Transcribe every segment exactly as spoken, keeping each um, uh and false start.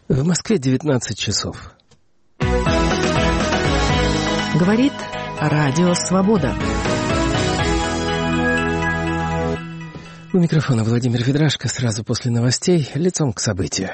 В Москве девятнадцать часов. Говорит Радио Свобода. У микрофона Владимир Ведрашко. Сразу после новостей лицом к событию.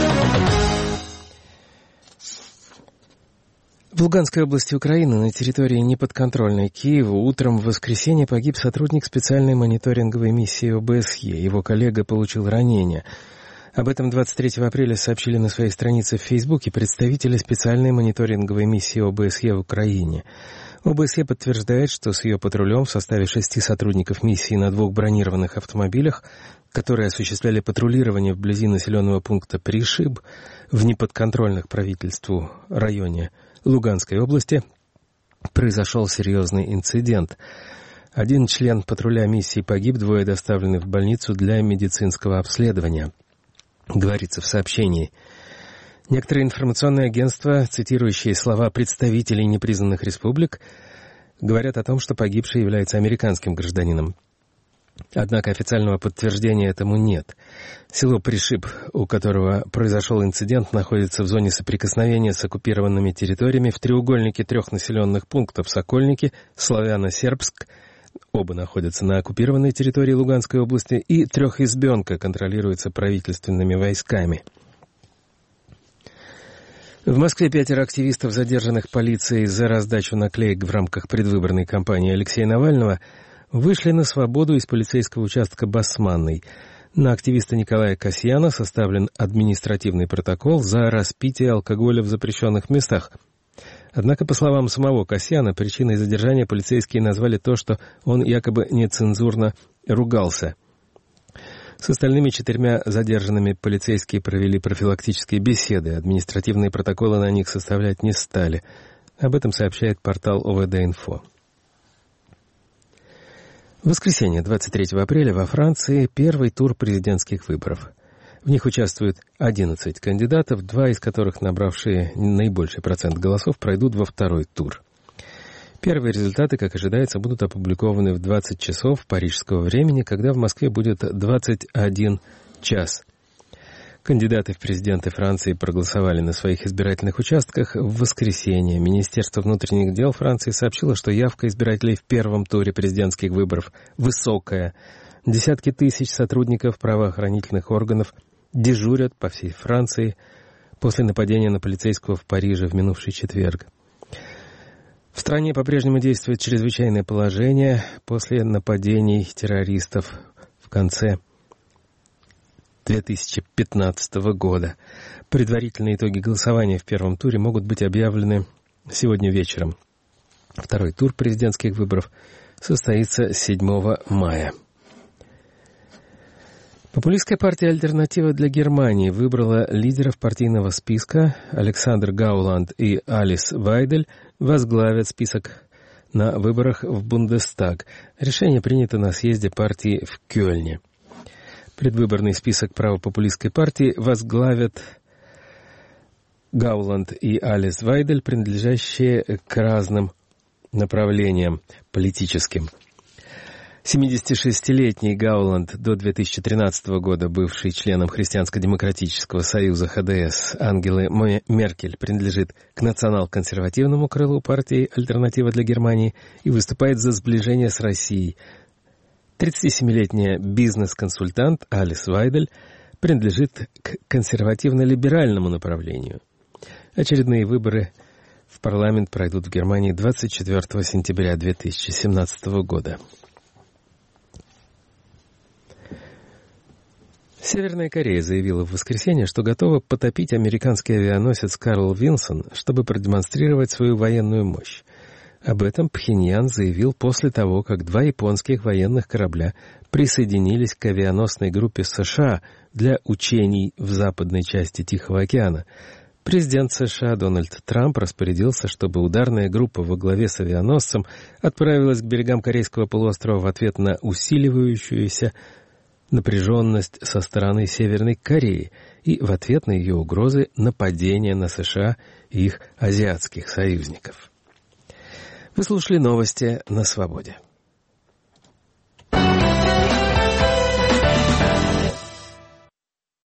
В Луганской области Украины на территории, неподконтрольной Киеву, утром в воскресенье погиб сотрудник специальной мониторинговой миссии о бэ эс е. Его коллега получил ранение. Об этом двадцать третьего апреля сообщили на своей странице в Фейсбуке представители специальной мониторинговой миссии о бэ эс е в Украине. о бэ эс е подтверждает, что с ее патрулем в составе шести сотрудников миссии на двух бронированных автомобилях, которые осуществляли патрулирование вблизи населенного пункта Пришиб в неподконтрольных правительству районе Луганской области, произошел серьезный инцидент. Один член патруля миссии погиб, двое доставлены в больницу для медицинского обследования. Говорится в сообщении. Некоторые информационные агентства, цитирующие слова представителей непризнанных республик, говорят о том, что погибший является американским гражданином. Однако официального подтверждения этому нет. Село Пришиб, у которого произошел инцидент, находится в зоне соприкосновения с оккупированными территориями в треугольнике трех населенных пунктов Сокольники, Славяно-Сербск, оба находятся на оккупированной территории Луганской области, и Трехизбенка контролируется правительственными войсками. В Москве пятеро активистов, задержанных полицией за раздачу наклеек в рамках предвыборной кампании Алексея Навального, вышли на свободу из полицейского участка Басманной. На активиста Николая Касьяна составлен административный протокол за распитие алкоголя в запрещенных местах. Однако, по словам самого Касьяна, причиной задержания полицейские назвали то, что он якобы нецензурно ругался. С остальными четырьмя задержанными полицейские провели профилактические беседы, административные протоколы на них составлять не стали. Об этом сообщает портал о вэ дэ-Инфо. В воскресенье, двадцать третьего апреля, во Франции первый тур президентских выборов. В них участвуют одиннадцать кандидатов, два из которых, набравшие наибольший процент голосов, пройдут во второй тур. Первые результаты, как ожидается, будут опубликованы в двадцать часов парижского времени, когда в Москве будет двадцать один час. Кандидаты в президенты Франции проголосовали на своих избирательных участках в воскресенье. Министерство внутренних дел Франции сообщило, что явка избирателей в первом туре президентских выборов высокая. Десятки тысяч сотрудников правоохранительных органов дежурят по всей Франции после нападения на полицейского в Париже в минувший четверг. В стране по-прежнему действует чрезвычайное положение после нападений террористов в конце две тысячи пятнадцатого года. Предварительные итоги голосования в первом туре могут быть объявлены сегодня вечером. Второй тур президентских выборов состоится седьмого мая. Популистская партия «Альтернатива для Германии» выбрала лидеров партийного списка. Александр Гауланд и Алис Вайдель возглавят список на выборах в Бундестаг. Решение принято на съезде партии в Кёльне. Предвыборный список правопопулистской партии возглавят Гауланд и Алис Вайдель, принадлежащие к разным направлениям политическим. семидесятишестилетний Гауланд, до две тысячи тринадцатого года бывший членом Христианско-демократического союза ха дэ эс Ангелы Меркель, принадлежит к национал-консервативному крылу партии «Альтернатива для Германии» и выступает за сближение с Россией. тридцатисемилетняя бизнес-консультант Алис Вайдель принадлежит к консервативно-либеральному направлению. Очередные выборы в парламент пройдут в Германии двадцать четвёртого сентября две тысячи семнадцатого года. Северная Корея заявила в воскресенье, что готова потопить американский авианосец «Карл Винсон», чтобы продемонстрировать свою военную мощь. Об этом Пхеньян заявил после того, как два японских военных корабля присоединились к авианосной группе США для учений в западной части Тихого океана. Президент США Дональд Трамп распорядился, чтобы ударная группа во главе с авианосцем отправилась к берегам Корейского полуострова в ответ на усиливающуюся напряженность со стороны Северной Кореи и в ответ на ее угрозы нападения на США и их азиатских союзников. Вы слушали новости на Свободе.